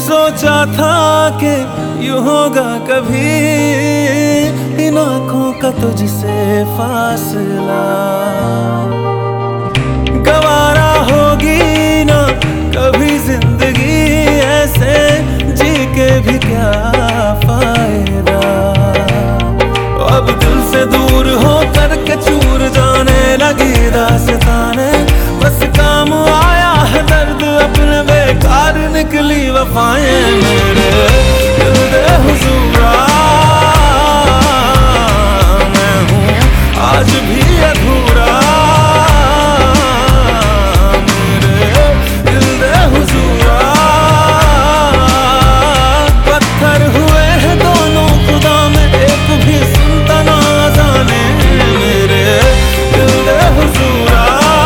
सोचा था कि यूं होगा कभी इन आँखों का तुझसे फासला, गवारा होगी ना कभी जिंदगी ऐसे जी के भी क्या फायदा। अब दिल से दूर हो करके चूर जाने लगी दास्ताने, बस काम आया है दर्द अपने बेकार निकली वफाएं मेरे दिल दे हुजूरा। मैं हूँ आज भी अधूरा, मेरे दिल दे हुजूरा। पत्थर हुए हैं दोनों खुदा में एक भी सुनता ना जाने, मेरे दिल दे हुजूरा।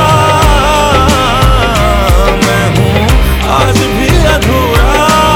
मैं हूँ आज भी अधूरा।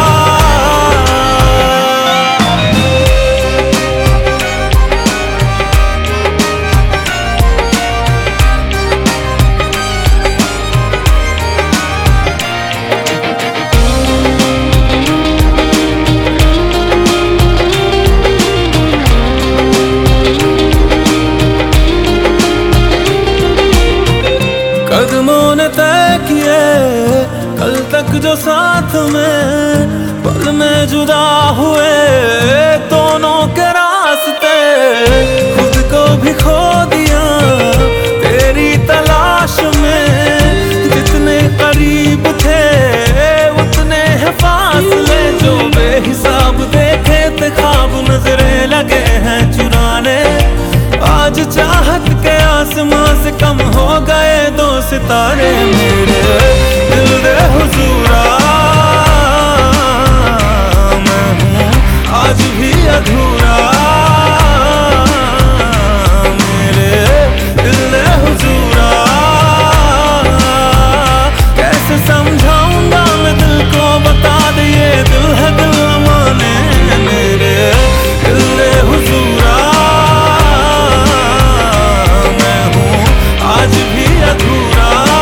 कदमों ने तय किए कल तक जो साथ में, पल में जुदा हुए दोनों के रास्ते। खुद को भी खो दिया तेरी तलाश में, जितने करीब थे उतने हैं फासले। जो बेहिसाब देखे थे ख्वाब नजरें लगे हैं चुराने, आज चाहत के आसमां से कम हो गए दो सितारे मेरे दिल दे हुजूरा। मैं हूँ आज भी अधूरा, मेरे दिल दे हुजूरा। कैसे समझाऊंगा मैं दिल को, बता दे ये दिल है दिल माने, मेरे दिल दे हुजूरा। आज भी अधूरा।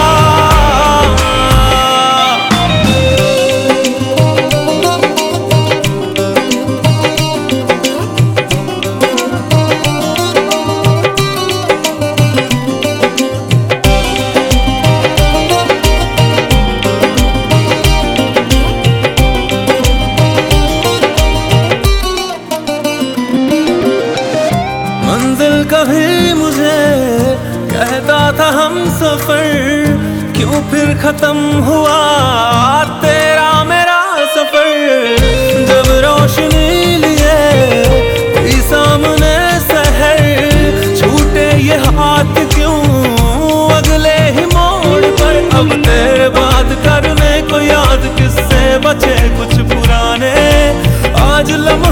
मंजिल कभी मुझे कहता था हम सफर, क्यों फिर खत्म हुआ तेरा मेरा सफर। जब रोशनी लिए कोई सामने शहर, छूटे ये हाथ क्यों अगले ही मोड़ पर। अब तेरे बात करने को याद किससे बचे कुछ पुराने, आज